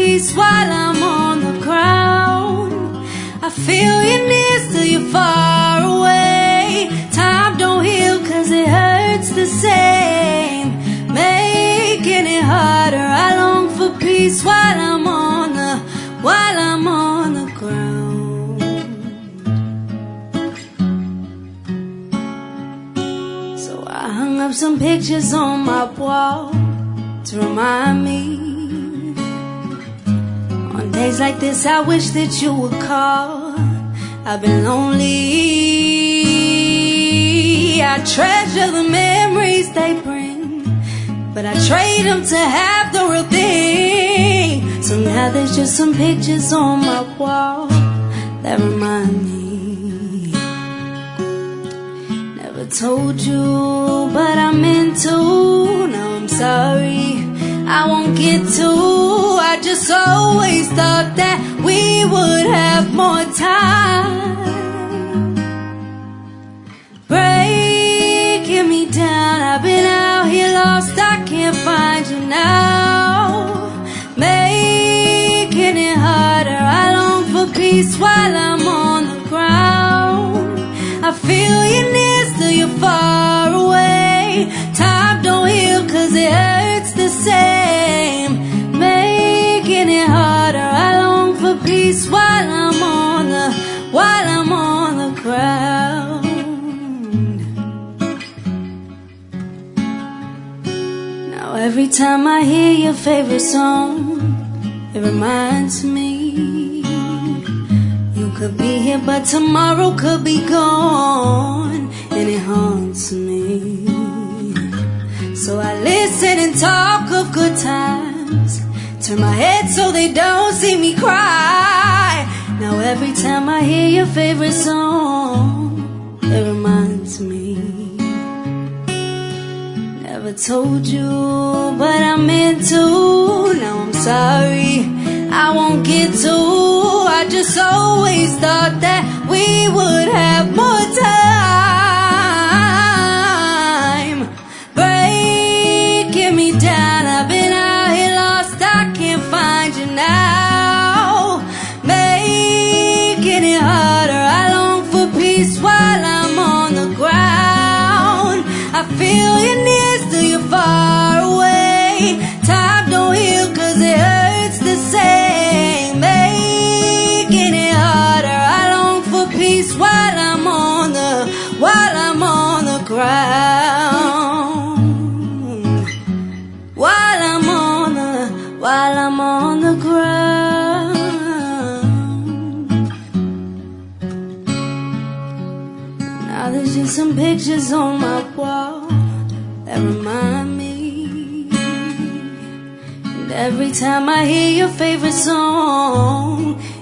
peace while I'm on the ground. I feel you near, still you're far away. Time don't heal 'cause it hurts the same, making it harder. I long for peace while I'm on the ground. So I hung up some pictures on my wall to remind me. On days like this I wish that you would call. I've been lonely. I treasure the memories they bring, but I trade them to have the real thing. So now there's just some pictures on my wall that remind me. Never told you, but I meant to. Now I'm sorry, I won't get to. I just always thought that we would have more time. Breaking me down, I've been out here lost, I can't find you now. Making it harder, I long for peace while I'm on the ground. I feel you near, still you're far away. Time don't heal 'cause it hurts the same, making it harder. I long for peace while I'm on the ground. Now every time I hear your favorite song, it reminds me you could be here but tomorrow could be gone, and it haunts me. So I listen and talk of good times, turn my head so they don't see me cry. Now every time I hear your favorite song, it reminds me. Never told you, but I meant to. Now I'm sorry, I won't get to. I just always thought that we would have more time. Breaking me down, I've been out here lost, I can't find you now. Making it harder, I long for peace while I'm on the ground. I feel you near, still you're far away. Time don't heal 'cause it hurts the same, making it harder. I long for peace while I'm on the ground. While I'm on the ground. Now there's just some pictures on my wall that remind me. And every time I hear your favorite song,